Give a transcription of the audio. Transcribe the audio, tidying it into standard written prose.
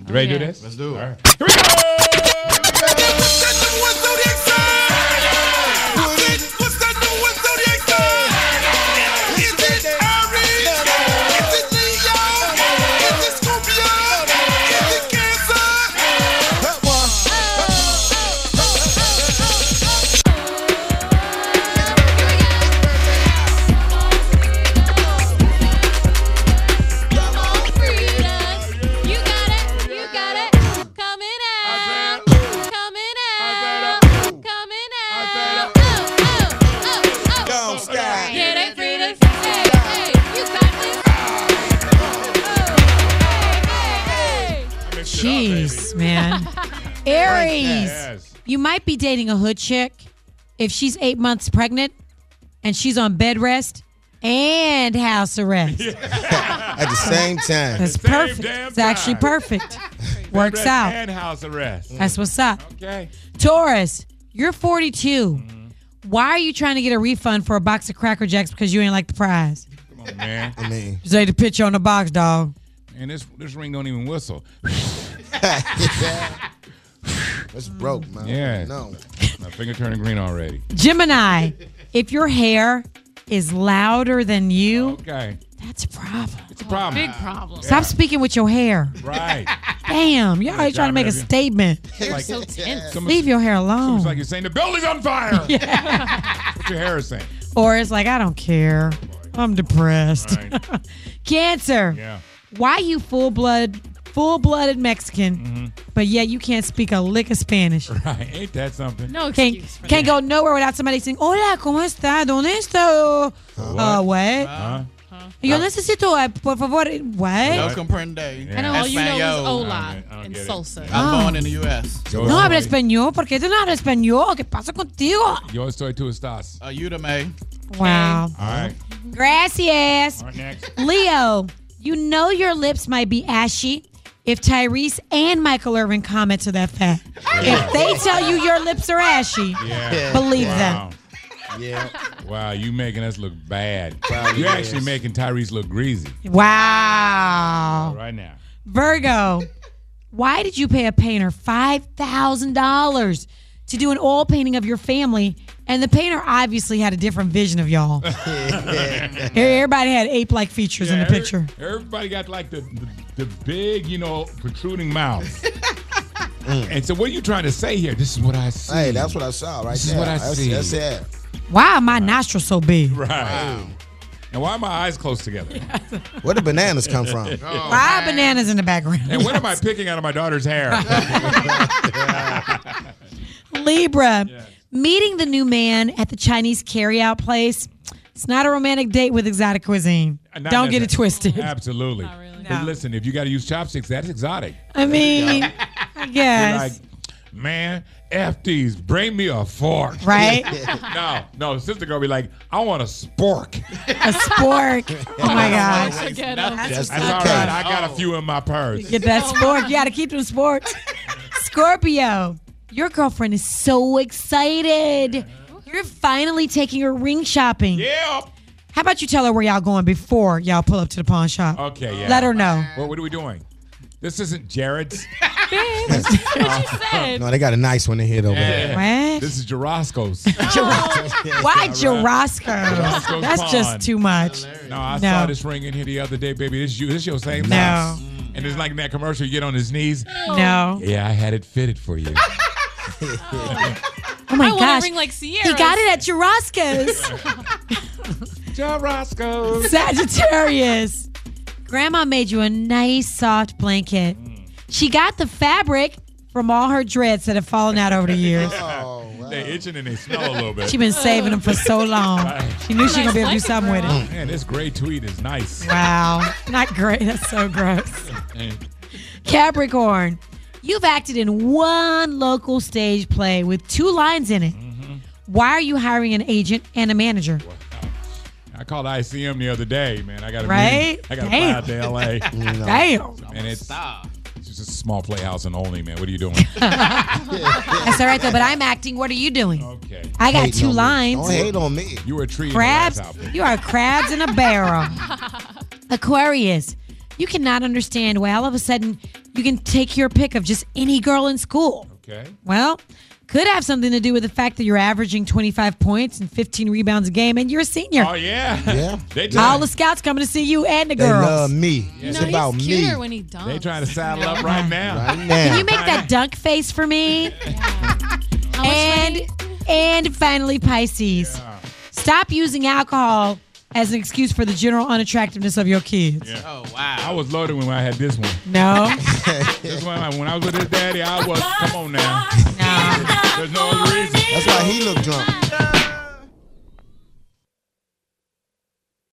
You ready to do this? Let's do it. All right. Here we go! What's that number one zodiac sign? Is it Aries? Is it Leo? Is it Scorpio? Is it Cancer? That one. You got it. Coming out. Coming out. Coming out. Go, Sky. Yeah, they free to say, hey, you got this. Jeez, man. Aries, Yes. you might be dating a hood chick if she's 8 months pregnant and she's on bed rest and house arrest. At the same time. That's Same perfect. damn It's actually time. perfect. Works Arrest out. And house arrest. That's what's up. Okay. Taurus, you're 42. Why are you trying to get a refund for a box of Cracker Jacks because you ain't like the prize? Come on, man. I mean, Just ate the picture on the box, dog. And this ring don't even whistle. it's broke, man. Yeah. No. My finger turning green already. Gemini, if your hair is louder than you, Okay. that's a problem. It's a problem. Big problem. Stop speaking with your hair. Right. Damn, you're always trying to make a statement. You're so tense. Leave your hair alone. It's like you're saying the building's on fire. What your hair is saying. Or it's like, I don't care. I'm depressed. Right. Cancer. Yeah. Why you full-blooded Mexican, but yet you can't speak a lick of Spanish? Right. Ain't that something? No Can't, excuse for can't that. go nowhere without somebody saying, hola, ¿cómo está? ¿Dónde está? What? Huh? Yo necesito, por favor, No what? comprende. I know all you know is Espanol. hola I don't and get it. salsa. I was born in the U.S. No habla español. ¿Por qué tú no hablas español? ¿Qué pasa contigo? Yo estoy tú estás. Ayúdame. Wow. All right. Gracias. All right, next. Leo, you know your lips might be ashy if Tyrese and Michael Irvin comment to that fact. If they tell you your lips are ashy, Yeah. believe Wow. them. Yeah. Wow, you making us look bad. Probably You're is. actually making Tyrese look greasy Wow. right now. Virgo, why did you pay a painter $5,000 to do an oil painting of your family? And the painter obviously had a different vision of y'all. Everybody had ape-like features in the picture. Everybody got like the big, protruding mouth. And so what are you trying to say here? This is what I see. Hey, that's what I saw right This is there. what I see. That's it. Why are my nostrils so big? Right. And why are my eyes close together? Where did bananas come from? Why are bananas in the background? And what am I picking out of my daughter's hair? Libra, meeting the new man at the Chinese carryout place. It's not a romantic date with exotic cuisine. Not Don't get it necessarily. twisted. Absolutely. Not really. But listen, if you got to use chopsticks, that's exotic. I mean, I You're guess. like, man, F these, bring me a fork. Right? No, sister gonna be like, I want a spork. A spork. Oh my gosh. Again, That's That's all okay. right. I got a few in my purse. Get that spork. You got to keep them sporks. Scorpio, your girlfriend is so excited. You're finally taking her ring shopping. Yeah. How about you tell her where y'all going before y'all pull up to the pawn shop? Okay, yeah. Let her know. What are we doing? This isn't Jared's. what you said. No, they got a nice one in here over there. What? This is Jarosco's. Why Jarosco? Jarosco's That's Pawn. just too much. No, I No. saw this ring in here the other day, baby. This your same No. house. And it's like in that commercial, you get on his knees. No. Yeah, I had it fitted for you. Oh my I want gosh. a ring like Sierra. He got it at Jarosco's. Jarosco's. Sagittarius. Grandma made you a nice soft blanket. She got the fabric from all her dreads that have fallen out over the years. Oh, wow. They itching and they smell a little bit. She's been saving them for so long. She knew she was going to be able to do something with it. Man, this gray tweed is nice. Wow. Not great. That's so gross. Capricorn. You've acted in one local stage play with 2 lines in it. Why are you hiring an agent and a manager? I called ICM the other day, man. I got to Right? I got to fly Damn. out to LA. Damn. And it's just a small playhouse in Olney, man. What are you doing? That's all right, though. But I'm acting. What are you doing? Okay. I got Hating 2 on me. lines. Don't hate on me. You were a tree Crabs. in the last outfit. You are crabs in a barrel. Aquarius. You cannot understand why all of a sudden you can take your pick of just any girl in school. Okay. Well, could have something to do with the fact that you're averaging 25 points and 15 rebounds a game, and you're a senior. Oh yeah. Yeah. They All the scouts coming to see you and the They girls. love me. You It's know, about he's me. cuter when he dunks. They trying to saddle up right now. Right Can now. you make that dunk face for me? How much money? And finally, Pisces. Stop using alcohol as an excuse for the general unattractiveness of your kids. Yeah. Oh, wow. I was loaded when I had this one. No. This one, when I was with his daddy, I was. Come on now. No. There's no other reason. That's why he looked drunk.